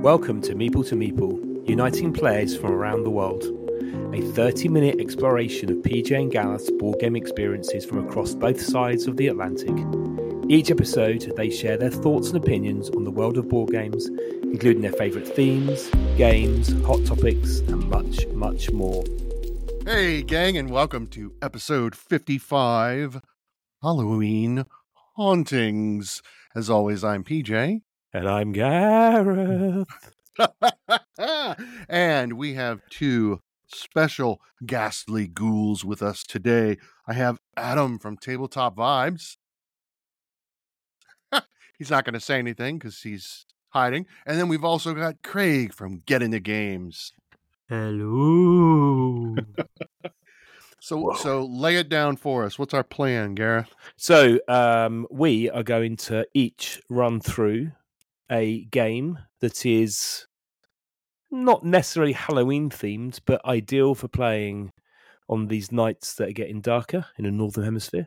Welcome to Meeple, uniting players from around the world. A 30-minute exploration of PJ and Gareth's board game experiences from across both sides of the Atlantic. Each episode, they share their thoughts and opinions on the world of board games, including their favourite themes, games, hot topics, and much, much more. Hey, gang, and welcome to episode 55, Halloween Hauntings. As always, I'm PJ. And I'm Gareth. And we have two special ghastly ghouls with us today. I have Adam from Tabletop Vibes. He's not going to say anything because he's hiding. And then we've also got Craig from Get Into Games. Hello. So lay it down for us. What's our plan, Gareth? So we are going to each run through a game that is not necessarily Halloween themed, but ideal for playing on these nights that are getting darker in the Northern Hemisphere.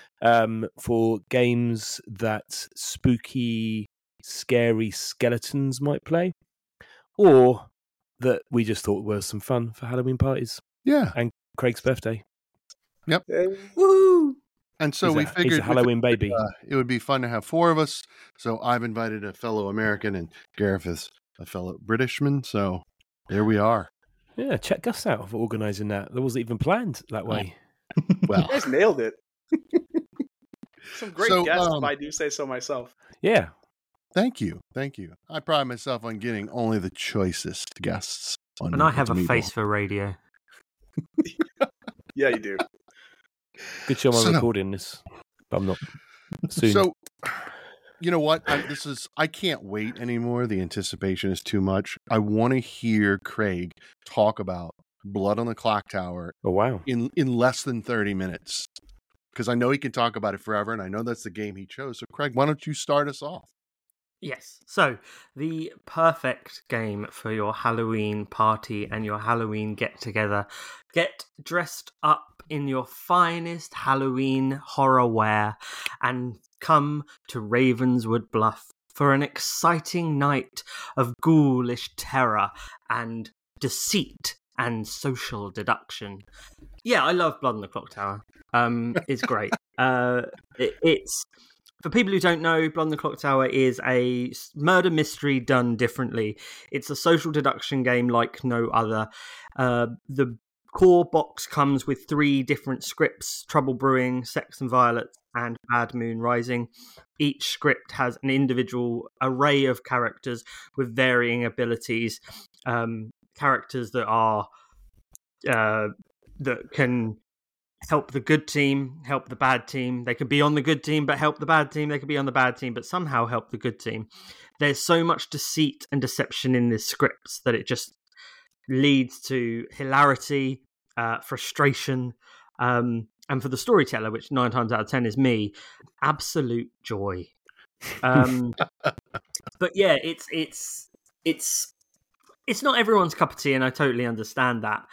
For games that spooky, scary skeletons might play, or that we just thought were some fun for Halloween parties. Yeah. And Craig's birthday. Yep. Woo! And so we he's figured a Halloween baby. It would be fun to have four of us. So I've invited a fellow American, and Gareth is a fellow Britishman. So there we are. Yeah, check Gus out for organising that. That wasn't even planned that way. Well, You guys nailed it. Some great So, guests, if I do say so myself. Yeah. thank you. I pride myself on getting only the choicest guests. On And I have a Meeple. face for radio. Yeah, you do. Good job on So- recording this. But I'm not soon. So, you know what? I can't wait anymore. The anticipation is too much. I want to hear Craig talk about Blood on the Clock Tower Oh, wow. in less than 30 minutes. Because I know he can talk about it forever, and I know that's the game he chose. So, Craig, why don't you start us off? Yes. So, the perfect game for your Halloween party and your Halloween get together. Get dressed up in your finest Halloween horror wear and come to Ravenswood Bluff for an exciting night of ghoulish terror and deceit and social deduction. Yeah, I love Blood on the Clock Tower. It's great. It's for people who don't know, Blood on the Clock Tower is a murder mystery done differently. It's a social deduction game like no other. The core box comes with 3 different scripts: Trouble Brewing, Sex and Violets, and Bad Moon Rising. Each script has an individual array of characters with varying abilities. Characters that are that can help the good team, help the bad team. They could be on the good team but help the bad team. They could be on the bad team but somehow help the good team. There's so much deceit and deception in these scripts that it just leads to hilarity, frustration, and for the storyteller, which 9 times out of 10 is me, absolute joy. But yeah, it's not everyone's cup of tea, and I totally understand that.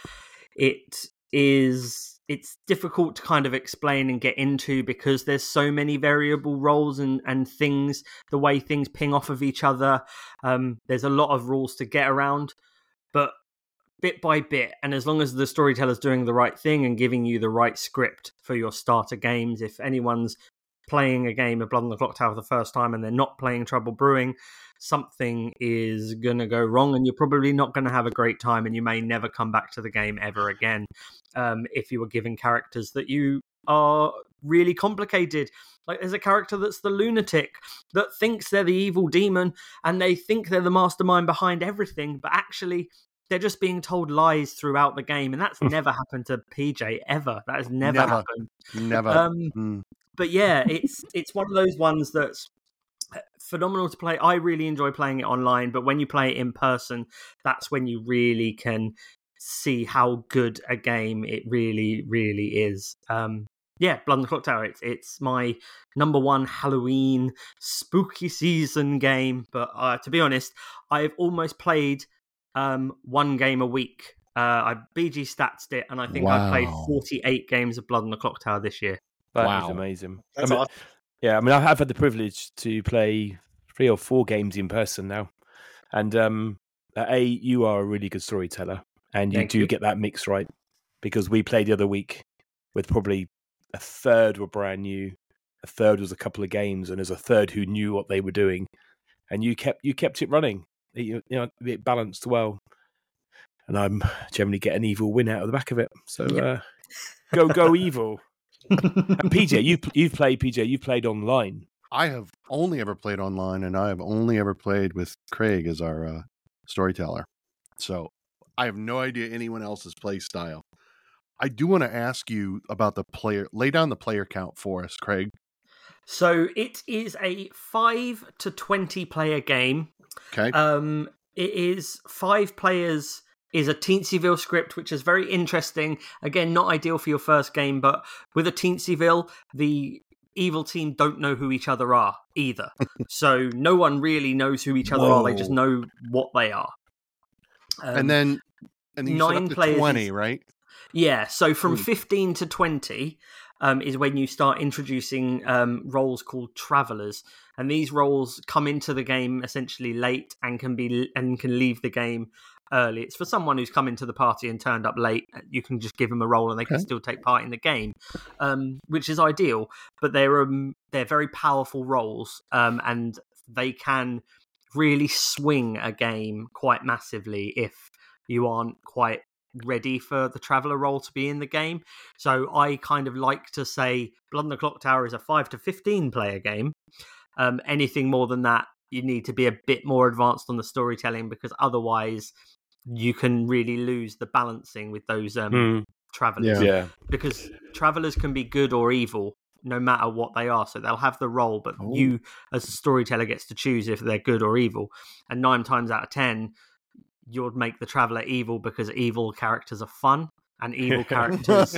It's difficult to kind of explain and get into because there's so many variable roles and things, the way things ping off of each other. There's a lot of rules to get around, but bit by bit, and as long as the storyteller's doing the right thing and giving you the right script for your starter games, if anyone's playing a game of Blood on the Clock Tower for the first time and they're not playing Trouble Brewing, something is going to go wrong and you're probably not going to have a great time and you may never come back to the game ever again if you were given characters that you are really complicated. Like there's a character that's the lunatic that thinks they're the evil demon and they think they're the mastermind behind everything, but actually they're just being told lies throughout the game, and that's never happened to PJ ever. That has never happened. Never. But yeah, it's one of those ones that's phenomenal to play. I really enjoy playing it online, but when you play it in person, that's when you really can see how good a game it really, really is. Yeah, Blood on the Clock Tower. It's my number 1 Halloween spooky season game. But to be honest, I've almost played 1 game a week. I BG statsed it, and I think I played 48 games of Blood on the Clock Tower this year. That is amazing. That's awesome. Yeah, I mean, I have had the privilege to play 3 or 4 games in person now. And you are a really good storyteller, and you Thank do you. get that mix right, because we played the other week with probably a third were brand new, a third was a couple of games, and there's a third who knew what they were doing, and you kept it running. It balanced well, and I'm generally get an evil win out of the back of it. So go evil. And PJ, you've played online. I have only ever played online, and I have only ever played with Craig as our storyteller. So I have no idea anyone else's play style. I do want to ask you about the player. Lay down the player count for us, Craig. So it is a 5 to 20 player game. Okay. It is 5 players. Is a Teensyville script, which is very interesting. Again, not ideal for your first game, but with a Teensyville, the evil team don't know who each other are either. So no one really knows who each other are. They just know what they are. And then you 9 said up to players 20, right? Yeah, so from 15 to 20 is when you start introducing roles called travelers, and these roles come into the game essentially late and can leave the game early. It's for someone who's come into the party and turned up late. You can just give them a role and they can still take part in the game, which is ideal. But they're very powerful roles, and they can really swing a game quite massively if you aren't quite ready for the traveler role to be in the game. So I kind of like to say Blood on the Clock Tower is a 5 to 15 player game. Anything more than that, you need to be a bit more advanced on the storytelling, because otherwise you can really lose the balancing with those travelers. Yeah. Because travelers can be good or evil no matter what they are. So they'll have the role, but you as a storyteller gets to choose if they're good or evil. And 9 times out of 10, you'll make the traveler evil because evil characters are fun, and evil characters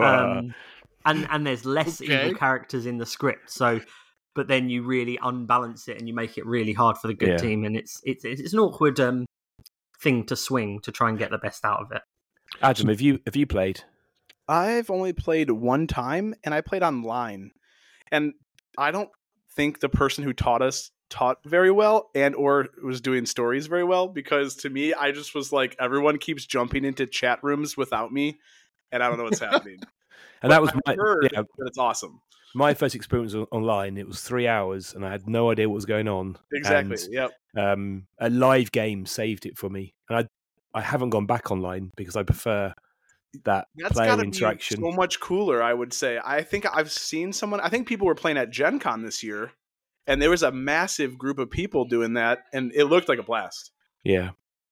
and there's less evil characters in the script. So but then you really unbalance it and you make it really hard for the good team, and it's an awkward thing to swing to try and get the best out of it. Adam, have you played? I've only played one time, and I played online. And I don't think the person who taught very well and or was doing stories very well, because to me, I just was like, everyone keeps jumping into chat rooms without me, and I don't know what's happening. And that was but it's awesome. My first experience online. It was 3 hours, and I had no idea what was going on. Exactly. And, yep. A live game saved it for me, and I haven't gone back online because I prefer that That's player gotta interaction. be so much cooler, I would say. I think I've seen someone. I think people were playing at Gen Con this year, and there was a massive group of people doing that, and it looked like a blast. Yeah.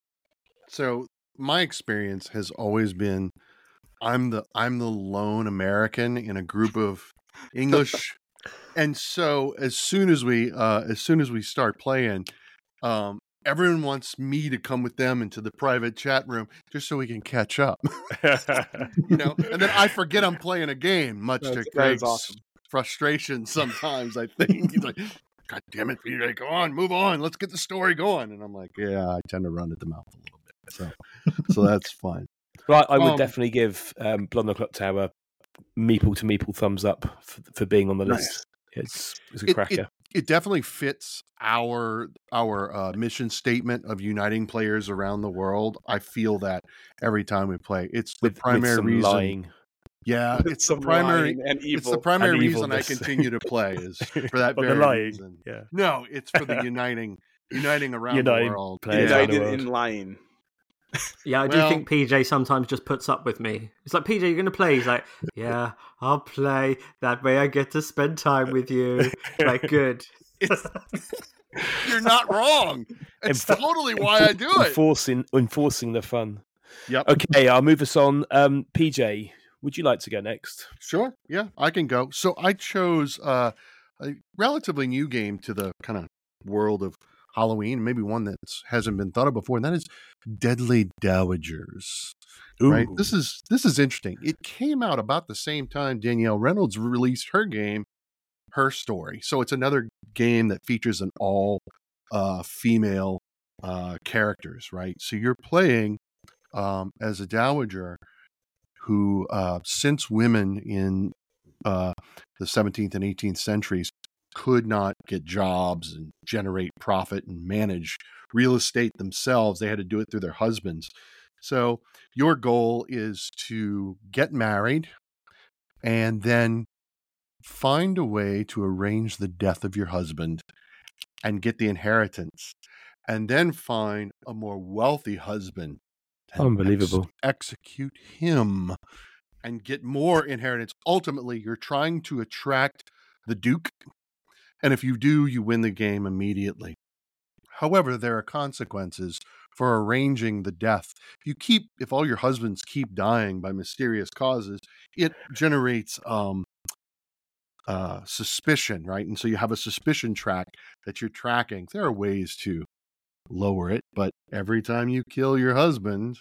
So my experience has always been, I'm the lone American in a group of English, and so as soon as we start playing, everyone wants me to come with them into the private chat room just so we can catch up. And then I forget I'm playing a game, much to Craig's frustration sometimes, I think. He's like, God damn it, PJ, go on, move on, let's get the story going. And I'm like, yeah, I tend to run at the mouth a little bit. So that's fine. Right, I would definitely give Blood on the Clock Tower meeple to meeple thumbs up for being on the list. It's a cracker. It definitely fits our mission statement of uniting players around the world. I feel that every time we play. It's the primary reason. Lying. Yeah, it's the primary and evil. It's the primary reason I continue to play is for that very reason. Yeah. No, it's for the uniting around the world. United in lying. Yeah, I do think PJ sometimes just puts up with me. It's like, PJ, you're going to play? He's like, yeah, I'll play. That way I get to spend time with you. Like, good. You're not wrong. It's totally why I do it. Enforcing the fun. Yep. Okay, I'll move us on. PJ, would you like to go next? Sure. Yeah, I can go. So I chose a relatively new game to the kind of world of Halloween, maybe one that hasn't been thought of before, and that is Deadly Dowagers. Ooh. Right? This is interesting. It came out about the same time Danielle Reynolds released her game, Her Story. So it's another game that features an all female characters, right? So you're playing as a dowager who, since women in the 17th and 18th centuries could not get jobs and generate profit and manage real estate themselves. They had to do it through their husbands. So your goal is to get married and then find a way to arrange the death of your husband and get the inheritance, and then find a more wealthy husband and Unbelievable. execute him and get more inheritance. Ultimately, you're trying to attract the Duke, and if you do, you win the game immediately. However, there are consequences for arranging the death. If all your husbands keep dying by mysterious causes, it generates suspicion, right? And so you have a suspicion track that you're tracking. There are ways to lower it, but every time you kill your husband,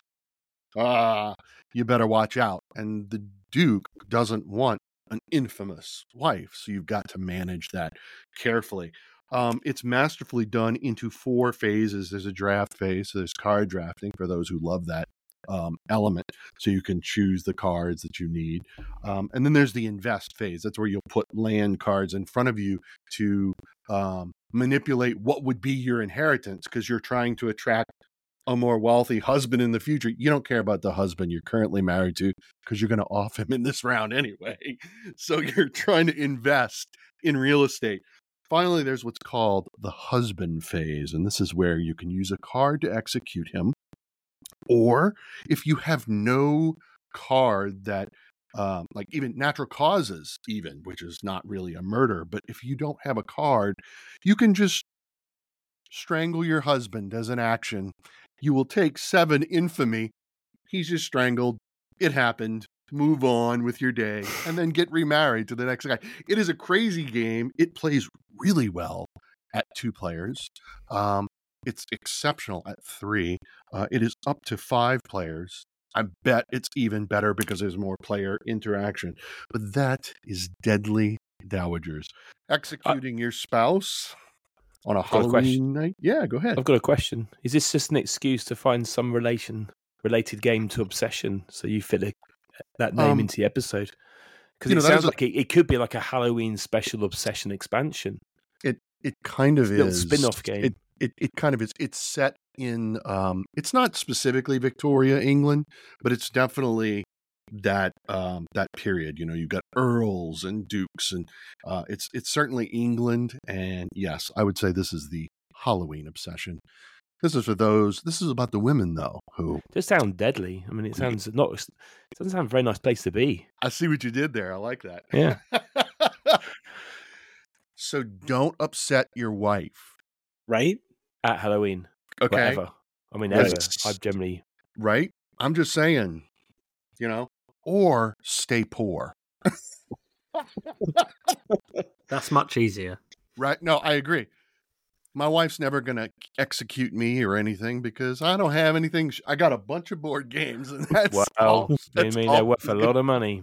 you better watch out. And the Duke doesn't want an infamous wife, so you've got to manage that carefully. It's masterfully done into 4 phases. There's a draft phase, so there's card drafting for those who love that element, so you can choose the cards that you need. And then there's the invest phase. That's where you'll put land cards in front of you to manipulate what would be your inheritance, because you're trying to attract a more wealthy husband in the future. You don't care about the husband you're currently married to, because you're going to off him in this round anyway. So you're trying to invest in real estate. Finally, there's what's called the husband phase, and this is where you can use a card to execute him. Or if you have no card that, like even natural causes, even, which is not really a murder, but if you don't have a card, you can just strangle your husband as an action. You will take 7 infamy. He's just strangled. It happened. Move on with your day and then get remarried to the next guy. It is a crazy game. It plays really well at 2 players. It's exceptional at 3. It is up to 5 players. I bet it's even better because there's more player interaction. But that is Deadly Dowagers. Executing your spouse on a Halloween night. Yeah, go ahead. I've got a question. Is this just an excuse to find some related game to Obsession, so you fit that name into the episode? Because it sounds like it could be like a Halloween special Obsession expansion. It kind of is. Spin-off game. It kind of is. It's set in, it's not specifically Victoria, England, but it's definitely that period. You know, you've got earls and dukes, and it's certainly England. And yes, I would say this is the Halloween Obsession. This is about the women, though, who just sound deadly. I mean, it doesn't sound a very nice place to be. I see what you did there. I like that. Yeah. So don't upset your wife. Right? At Halloween. Okay. Whatever. I mean, ever. Yes. I've generally... Right? I'm just saying, or stay poor. That's much easier. Right? No, I agree. My wife's never going to execute me or anything because I don't have anything. I got a bunch of board games, and that's all. They're worth a lot of money.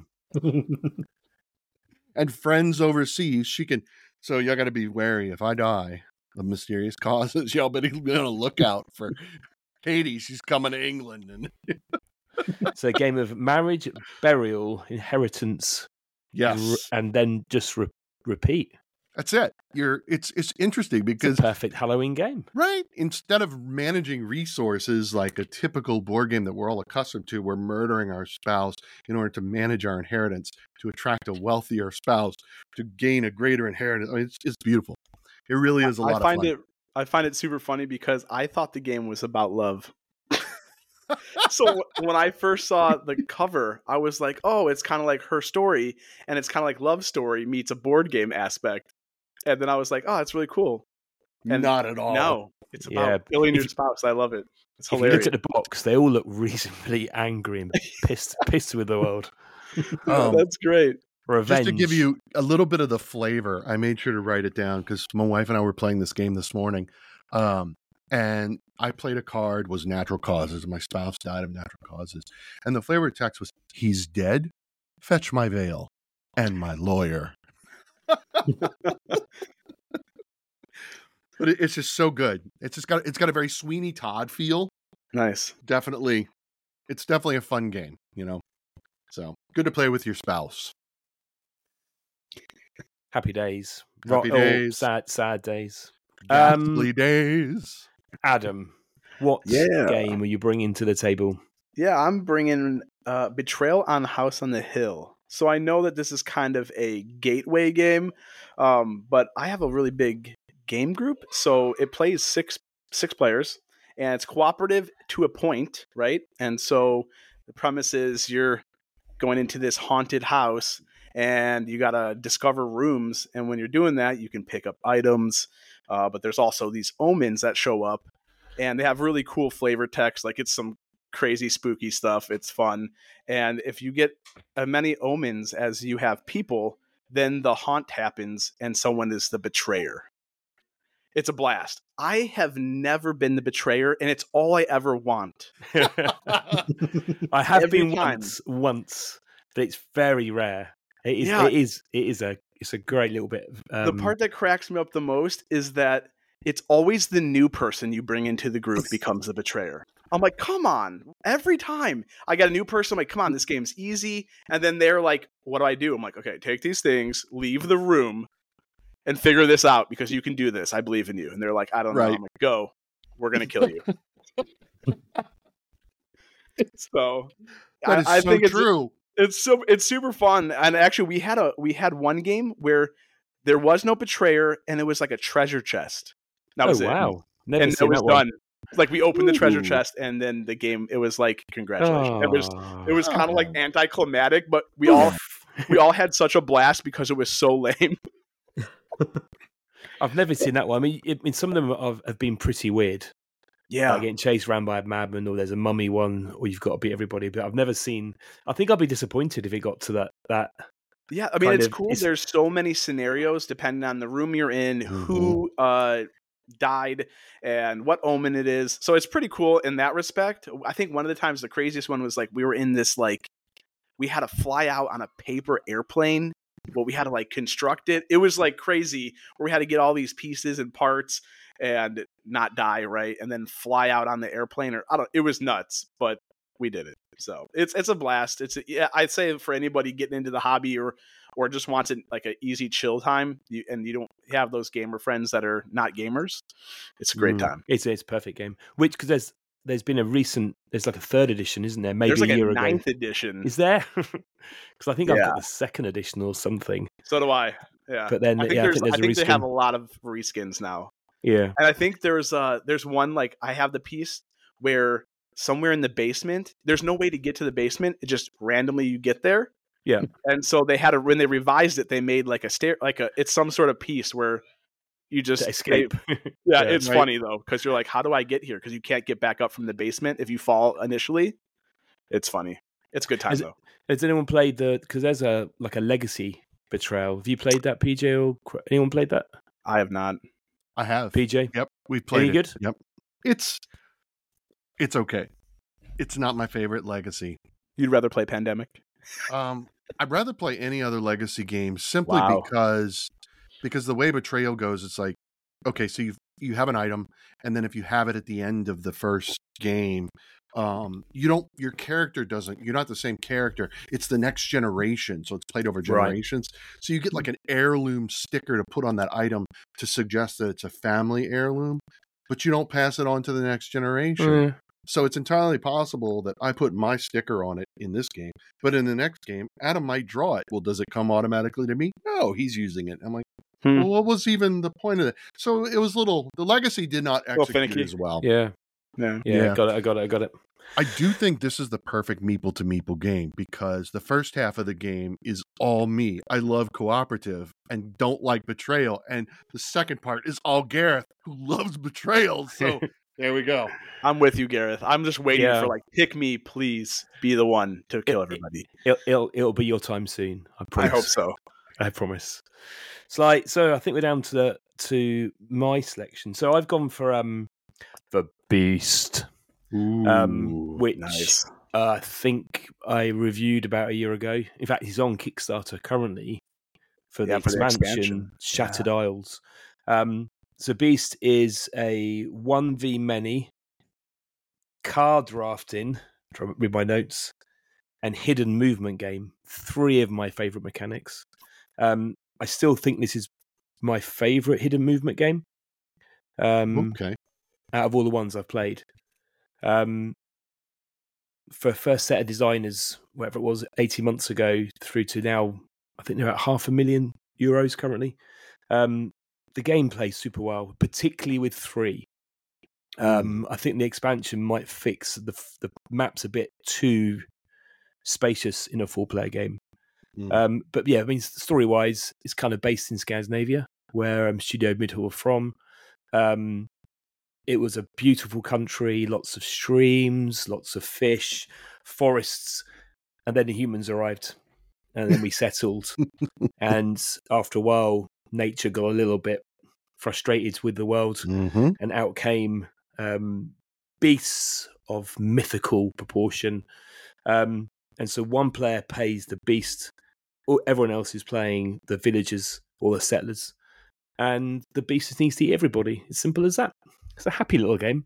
And friends overseas, she can. So y'all got to be wary. If I die of mysterious causes, y'all better be on a lookout for Katie. She's coming to England. And it's a game of marriage, burial, inheritance. Yes. And then just repeat. That's it. It's interesting because it's a perfect Halloween game. Right. Instead of managing resources like a typical board game that we're all accustomed to, we're murdering our spouse in order to manage our inheritance, to attract a wealthier spouse, to gain a greater inheritance. I mean, it's beautiful. It really is a lot of fun. I find it super funny because I thought the game was about love. So when I first saw the cover, I was like, oh, it's kind of like Her Story, and it's kind of like Love Story meets a board game aspect. And then I was like, oh, that's really cool. And not at all. No, it's about killing your spouse. I love it. It's hilarious. If you look at the box, they all look reasonably angry and pissed with the world. That's great. Revenge. Just to give you a little bit of the flavor, I made sure to write it down because my wife and I were playing this game this morning. And I played a card, was natural causes. My spouse died of natural causes. And the flavor of text was, he's dead, fetch my veil and my lawyer. But it's just so good. It's got a very Sweeney Todd feel. Nice. Definitely. It's definitely a fun game, So good to play with your spouse. Happy days. Happy days. Sad days. Ghastly days. Adam, what Yeah. game are you bringing to the table? Yeah, I'm bringing Betrayal on House on the Hill. So I know that this is kind of a gateway game, but I have a really big game group. So it plays six players, and it's cooperative to a point, right? And so the premise is you're going into this haunted house, and you gotta discover rooms. And when you're doing that, you can pick up items, but there's also these omens that show up, and they have really cool flavor text. Like it's some crazy spooky stuff. It's fun. And if you get as many omens as you have people, then the haunt happens and someone is the betrayer. It's a blast. I have never been the betrayer, and it's all I ever want. I have Every been time. once, but it's very rare. It is. Yeah. It's a great little bit. The part that cracks me up the most is that it's always the new person you bring into the group becomes the betrayer. I'm like, come on. Every time I get a new person, I'm like, come on, this game's easy. And then they're like, what do I do? I'm like, okay, take these things, leave the room, and figure this out because you can do this. I believe in you. And they're like, I don't know. Right. I'm like, go. We're going to kill you. So That is I so think true. it's super fun. And actually we had one game where there was no betrayer and it was like a treasure chest. That was it. Wow! Never And it seen was that one. done. Like we opened the treasure Ooh. chest and then the game, it was like, congratulations. Oh. It was kind of like Oh. anticlimactic, but we all had such a blast because it was so lame. I've never seen that one. I mean, some of them have been pretty weird. Yeah. Like getting chased around by a madman, or there's a mummy one, or you've got to beat everybody. But I've never seen. I think I'd be disappointed if it got to that. Yeah, I mean, kind it's of- cool. it's- There's so many scenarios depending on the room you're in, who died, and what omen it is. So it's pretty cool in that respect. I think one of the times the craziest one was like we were in this like we had to fly out on a paper airplane, but we had to like construct it. It was like crazy where we had to get all these pieces and parts and not die, right? And then fly out on the airplane, or it was nuts, but we did it. So it's a blast. I'd say for anybody getting into the hobby or just wants it like an easy chill time, and you don't have those gamer friends that are not gamers, it's a great time. It's a perfect game. Which because there's been there's like a third edition, isn't there? Maybe There's like a year a ago. 9th edition. Is there? Because I think I've Yeah. got the second edition or something. So do I. Yeah. But then I think, I there's, think there's I think a they have reskin. a lot of reskins now. Yeah. And I think there's one, like I have the piece where somewhere in the basement, there's no way to get to the basement. It just randomly you get there. Yeah. And so they had when they revised it, they made like it's some sort of piece where you just To escape. Yeah, Yeah, it's right. funny though, because you're like, how do I get here? Because you can't get back up from the basement if you fall initially. It's funny. It's a good time Has though. Has anyone played because there's a legacy betrayal? Have you played that, PJ? Or anyone played that, I have not. I have. PJ? Yep, we've played Any it. good? Yep, it's okay. It's not my favorite legacy. You'd rather play Pandemic? I'd rather play any other legacy game simply Wow. because the way Betrayal goes, it's like, okay, so you have an item, and then if you have it at the end of the first game, your character you're not the same character. It's the next generation, so it's played over generations. So you get like an heirloom sticker to put on that item to suggest that it's a family heirloom, but you don't pass it on to the next generation. So it's entirely possible that I put my sticker on it in this game, but in the next game, Adam might draw it. Well, does it come automatically to me? No, he's using it. I'm like, well, what was even the point of it? So it was the legacy did not Little execute finicky. as well. Yeah. Yeah. Yeah. I got it. I do think this is the perfect meeple to meeple game because the first half of the game is all me. I love cooperative and don't like betrayal. And the second part is all Gareth, who loves betrayal. So there we go. I'm with you, Gareth. I'm just waiting Yeah. for like, pick me, please. Be the one to kill everybody. It'll be your time soon. I I promise. hope so. I promise. So I think we're down to my selection. So I've gone for Beast, which nice. I think I reviewed about a year ago. In fact, he's on Kickstarter currently for the Yeah, for the expansion, expansion. Shattered Isles. So Beast is a 1v many card drafting, try to read my notes, and hidden movement game. 3 of my favourite mechanics. I still think this is my favorite hidden movement game. Okay. Out of all the ones I've played. For a first set of designers, whatever it was, 18 months ago through to now, I think they're at €500,000 currently. The game plays super well, particularly with 3. I think the expansion might fix the maps a bit too spacious in a 4-player game. But yeah, I mean, story-wise, it's kind of based in Scandinavia, where Studio Midhall are from. It was a beautiful country, lots of streams, lots of fish, forests, and then the humans arrived, and then we settled. And after a while, nature got a little bit frustrated with the world, and out came beasts of mythical proportion. And so one player pays the beast, or everyone else is playing the villagers or the settlers, and the beast just needs to eat everybody. It's simple as that. It's a happy little game.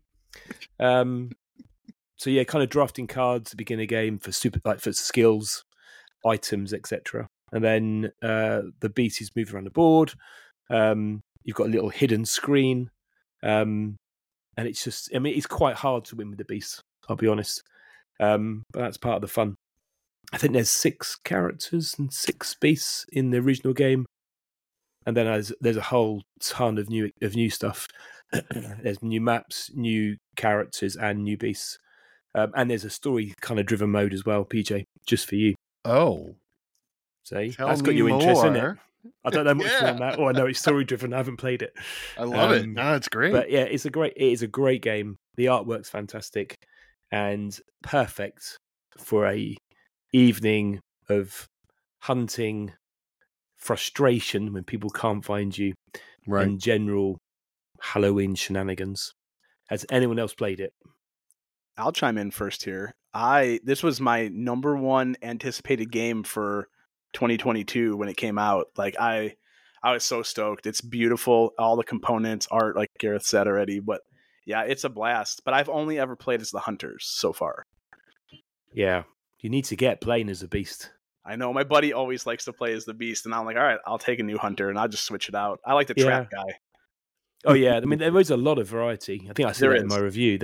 So yeah, kind of drafting cards to begin a game for for skills, items, etc. And then the beast is moving around the board. You've got a little hidden screen, and it's just, I mean, it's quite hard to win with the beast, I'll be honest. But that's part of the fun. I think there's 6 characters and 6 beasts in the original game, and then there's a whole ton of new stuff. There's new maps, new characters, and new beasts. And there's a story kind of driven mode as well, PJ, just for you. Oh. See, Tell that's got me you interested in it. more. I don't know much more than that. Oh, I know it's story driven. I haven't played it. I love it. No, it's great. But yeah, it is a great game. The artwork's fantastic and perfect for a evening of hunting, frustration when people can't find you, and general Halloween shenanigans. Has anyone else played it? I'll chime in first here. This was my number one anticipated game for 2022 when it came out. Like I was so stoked. It's beautiful, all the components, art, like Gareth said already. But yeah, it's a blast. But I've only ever played as the Hunters so far. Yeah, you need to get playing as a beast. I know my buddy always likes to play as the beast, and I'm like, all right, I'll take a new hunter, and I'll just switch it out. I like the trap guy. Oh yeah, I mean there is a lot of variety. I think I said that in my review.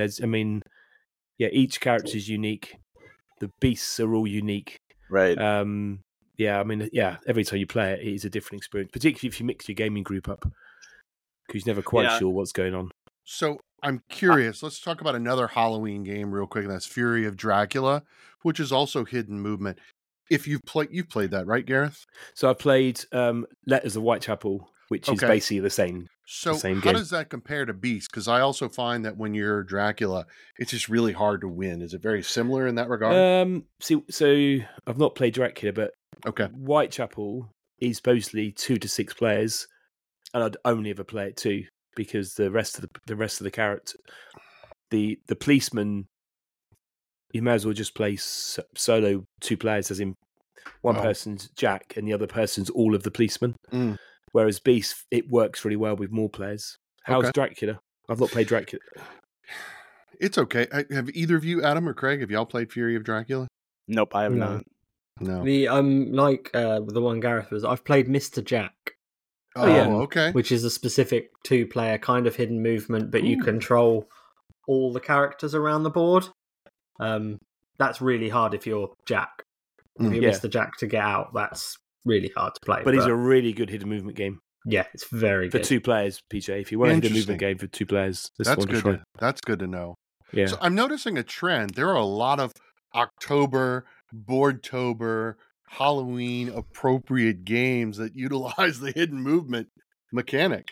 Each character is unique. The beasts are all unique. Right. Every time you play it, it is a different experience, particularly if you mix your gaming group up, because you're never quite sure what's going on. So I'm curious. Let's talk about another Halloween game real quick, and that's Fury of Dracula, which is also hidden movement. If you've played that, right, Gareth? So I played Letters of Whitechapel, which is basically the same. So how does that compare to Beast? Because I also find that when you're Dracula, it's just really hard to win. Is it very similar in that regard? So I've not played Dracula, but Whitechapel is supposedly 2 to 6 players, and I'd only ever play it 2 because the rest of the character, the policeman, you may as well just play solo 2 players, as in one person's Jack and the other person's all of the policemen. Whereas Beast, it works really well with more players. How's Dracula? I've not played Dracula. It's okay. Have either of you, Adam or Craig, have y'all played Fury of Dracula? Nope, I have not. No. The one Gareth was. I've played Mr. Jack. Okay. Which is a specific 2-player kind of hidden movement, but you control all the characters around the board. That's really hard if you're Jack. If you're Mr. Jack to get out, that's really hard to play. But it's a really good hidden movement game. Yeah, it's very good. For 2 players, PJ. If you want a hidden movement game for 2 players, that's good. That's good to know. Yeah. So I'm noticing a trend. There are a lot of October, Boardtober, Halloween appropriate games that utilize the hidden movement mechanic.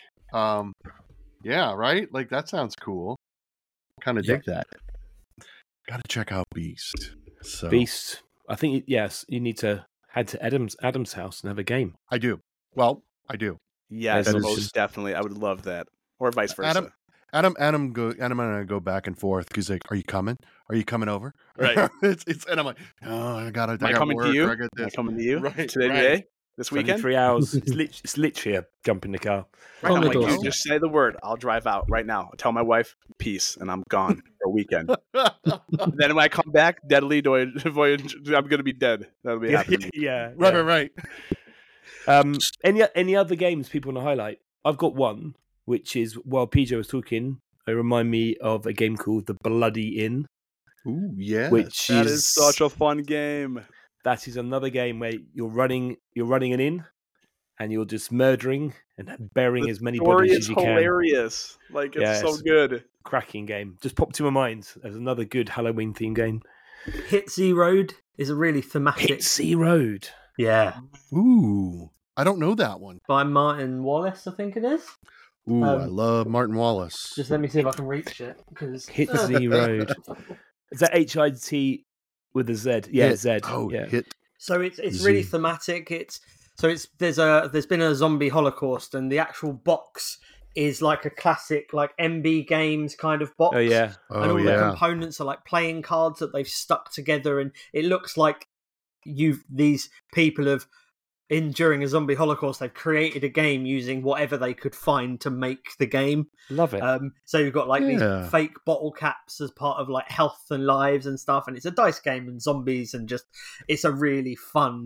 Yeah, right? Like that sounds cool. Kind of dig that. Got to check out Beast. So Beast. I think you need to head to Adam's house and have a game. I do. Well, I do. Yes, most definitely. I would love that, or vice versa. Adam and I go back and forth because like, are you coming? Are you coming over? Right. and I'm like, oh, I got coming work, to you? I got this. Am I coming to you? Right. Today? This weekend? 3 hours. It's literally a jump in the car. Right, I'm like, you just say the word. I'll drive out right now. I'll tell my wife, peace, and I'm gone for a weekend. Then when I come back, deadly voyage, I'm going to be dead. That'll be happening. Yeah. Right. Any other games people want to highlight? I've got one, which is while PJ was talking, it remind me of a game called The Bloody Inn. Ooh, yeah. Which That is such a fun game. That is another game where you're running an inn, and you're just murdering and burying as many bodies as you can. Hilarious. Like, it's so good. Cracking game. Just popped to my mind as another good Halloween themed game. Hit Z Road is a really thematic. Hit Z Road. Yeah. Ooh, I don't know that one. By Martin Wallace, I think it is. Ooh, I love Martin Wallace. Just let me see if I can reach it. Hit Z Road. Is that HIT with a Z? Yeah, Hit. Z. Oh, yeah. Hit. So it's really thematic. There's been a zombie holocaust, and the actual box is like a classic like MB Games kind of box. Oh yeah. And all the components are like playing cards that they've stuck together, and it looks like these people have during a zombie holocaust, they've created a game using whatever they could find to make the game. Love it. So you've got like these fake bottle caps as part of like health and lives and stuff, and it's a dice game and zombies, and just it's a really fun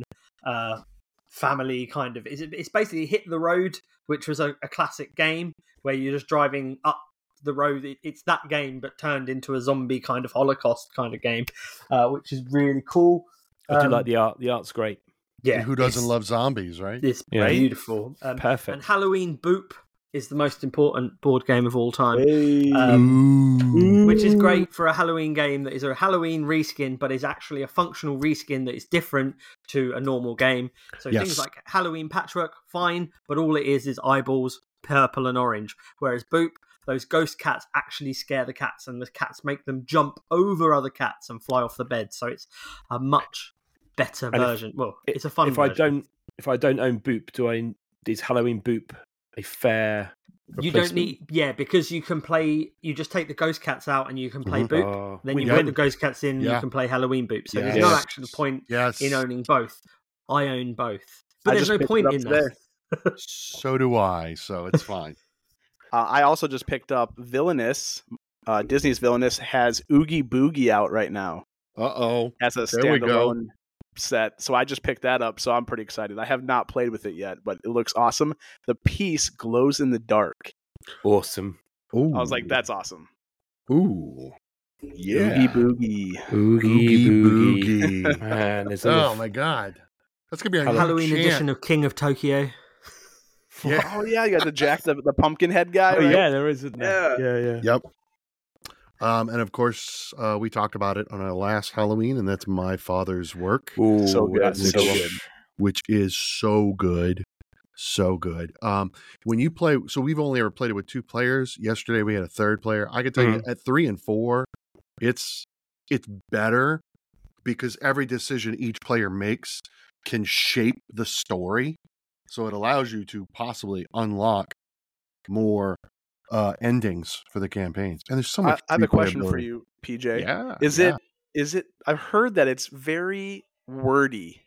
family kind of. It's basically Hit the Road, which was a classic game where you're just driving up the road. It's that game but turned into a zombie kind of Holocaust kind of game, which is really cool. I do like the art. The art's great. Yeah, who doesn't love zombies, right? It's beautiful. Perfect. And Halloween Boop is the most important board game of all time, which is great for a Halloween game that is a Halloween reskin, but is actually a functional reskin that is different to a normal game. So things like Halloween Patchwork, fine, but all it is eyeballs, purple and orange. Whereas Boop, those ghost cats actually scare the cats, and the cats make them jump over other cats and fly off the bed. So it's a much better version. It's a fun version. If I don't own Boop, is Halloween Boop a fair replacement? You don't need, because you can play. You just take the ghost cats out and you can play Boop. Then you put the ghost cats in. You can play Halloween Boop. So there's no actual point in owning both. I own both, but there's no point in that. So do I. So it's fine. I also just picked up Villainous. Disney's Villainous has Oogie Boogie out right now. As a standalone set. So I just picked that up. So I'm pretty excited. I have not played with it yet, but it looks awesome. The piece glows in the dark. Awesome. Ooh. I was like, that's awesome. Ooh. Yeah. Oogie Boogie. Oogie Boogie. Man, my God. That's going to be a Halloween edition of King of Tokyo. Yeah. Oh, yeah. You got the Jack, the pumpkin head guy. Oh, right? yeah, there is, isn't there? Yeah. Yep. And of course, we talked about it on our last Halloween, and that's My Father's Work. Ooh, so good. Which is so good. So good. When you play, so we've only ever played it with 2 players. Yesterday we had a 3rd player. I can tell you at 3 and 4, it's better because every decision each player makes can shape the story. So it allows you to possibly unlock more endings for the campaigns. And there's so much. I have a question for you, PJ. Yeah. Is it I've heard that it's very wordy.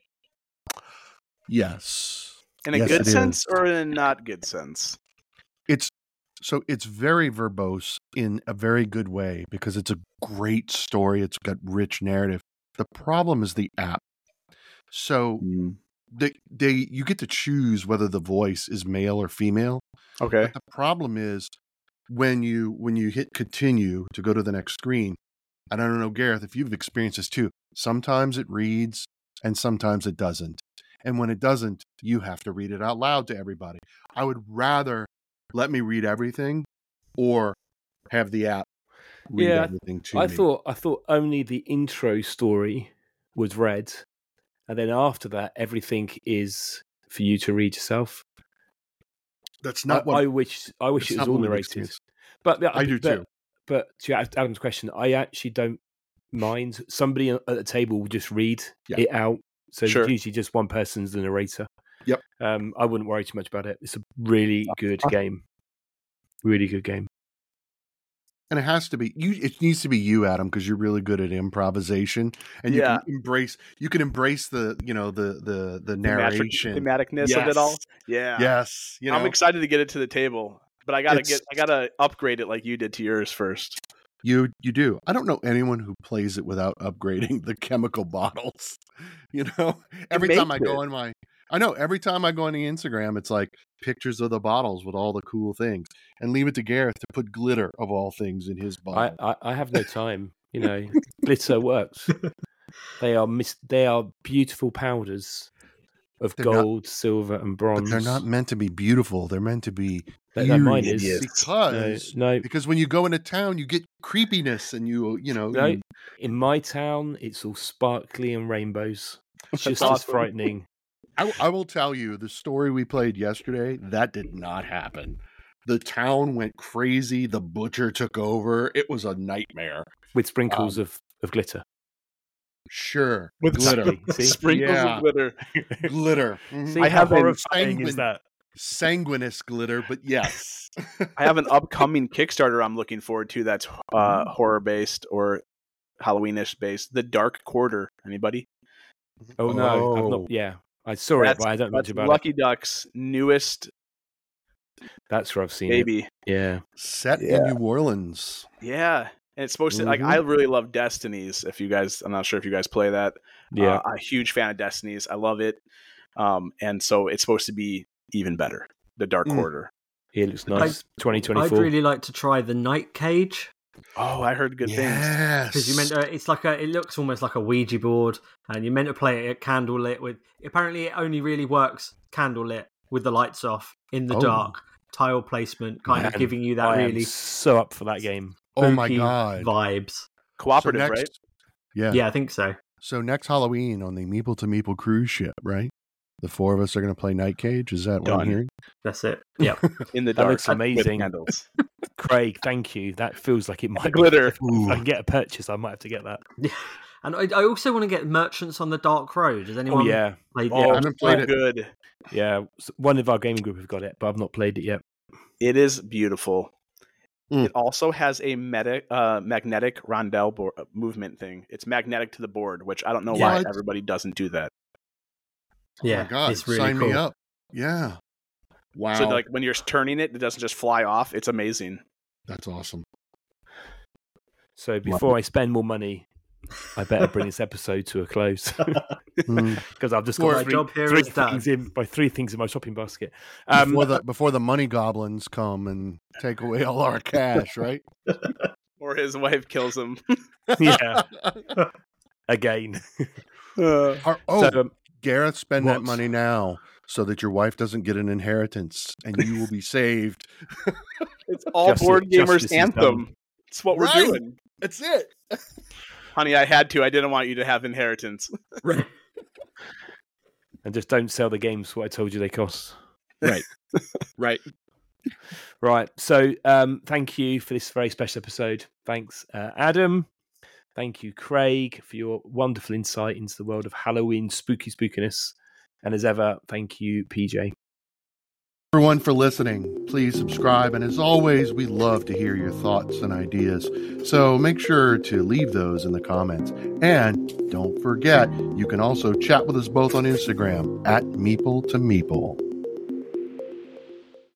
Yes. In a good sense or in a not good sense? It's very verbose in a very good way because it's a great story. It's got rich narrative. The problem is the app. So you get to choose whether the voice is male or female. Okay. But the problem is when you hit continue to go to the next screen, and I don't know, Gareth, if you've experienced this too, sometimes it reads and sometimes it doesn't. And when it doesn't, you have to read it out loud to everybody. I would rather let me read everything or have the app read everything to me. I thought only the intro story was read, and then after that, everything is for you to read yourself. That's not I wish it was all narrated. But I do too. But to Adam's question, I actually don't mind. Somebody at the table will just read it out. So it's usually just one person's the narrator. Yep. I wouldn't worry too much about it. It's a really good game. Really good game. And it has to be you. It needs to be you, Adam, because you're really good at improvisation, and you can embrace. You can embrace the narration, thematicness of it all. Yeah. Yes. I'm excited to get it to the table, but I gotta upgrade it like you did to yours first. You do. I don't know anyone who plays it without upgrading the chemical bottles. Every time I go on my I know. Every time I go on the Instagram, it's like pictures of the bottles with all the cool things, and leave it to Gareth to put glitter of all things in his bottle. I have no time. You know, glitter works. They are beautiful powders of They're gold, silver, and bronze. But they're not meant to be beautiful. They're meant to be Mine is. because No. because when you go into town, you get creepiness, and you know. No, in my town, it's all sparkly and rainbows. It's just as awesome. frightening. I will tell you the story we played yesterday. That did not happen. The town went crazy. The butcher took over. It was a nightmare. With sprinkles of glitter. Sure, With glitter, See? sprinkles Yeah. of glitter. glitter. Mhm. See I how have an horrifying is that? Sanguinous glitter, but yes. I have an upcoming Kickstarter I'm looking forward to that's horror based or Halloweenish based. The Dark Quarter. Anybody? Oh no, I've not. Yeah, I saw it, but I don't know much That's about Lucky Duck's newest it. That's where I've seen baby. it. Yeah, Set Yeah. in New Orleans. Yeah. And it's supposed to like I really love Destinies. If you guys, I'm not sure if you guys play that. yeah. I'm a huge fan of Destinies. I love it. And so it's supposed to be even better. The Dark Quarter. It looks nice. I'd 2024. really like to try the Night Cage. Oh, I heard good things. Yes. Because you meant it's like it looks almost like a Ouija board, and you're meant to play it at candlelit with. Apparently, it only really works candlelit with the lights off in the dark. Tile placement, kind of Man, giving you that I really am so up for that game. Oh my spooky god. vibes. Cooperative, So next- right? Yeah. Yeah, I think so. So next Halloween on the Meeple to Meeple cruise ship, right? The four of us are going to play Night Cage. Is that what I'm Done. hearing? That's it. Yeah. In the That dark. looks with amazing. candles. Craig, thank you. That feels like it might Glitter. If I can get a purchase, I might have to get that. And I also want to get Merchants on the Dark Road. Has anyone Oh yeah, played I it? haven't played So it. good. yeah. One of our gaming group have got it, but I've not played it yet. It is beautiful. Mm. It also has a magnetic rondelle movement thing. It's magnetic to the board, which I don't know why What? everybody doesn't do that. Yeah, Oh my god. it's really Sign me cool. up. Yeah. Wow. So like when you're turning it, it doesn't just fly off. It's amazing. That's awesome. So before I spend more money, I better bring this episode to a close because I've just got My job here is done. three things in my shopping basket. Before the money goblins come and take away all our cash, right? Or his wife kills him. Yeah, again. Oh, So, Gareth, spend that what? money now so that your wife doesn't get an inheritance and you will be saved. It's all Justice- board gamers justice is anthem. done. It's what we're Right. doing. That's it. Honey, I had to. I didn't want you to have inheritance. And just don't sell the games for what I told you they cost. Right. Right. Right. So thank you for this very special episode. Thanks, Adam. Thank you, Craig, for your wonderful insight into the world of Halloween spookiness. And as ever, thank you, PJ. Everyone for listening. Please subscribe. And as always, we love to hear your thoughts and ideas. So make sure to leave those in the comments. And don't forget, you can also chat with us both on Instagram at Meeple to Meeple.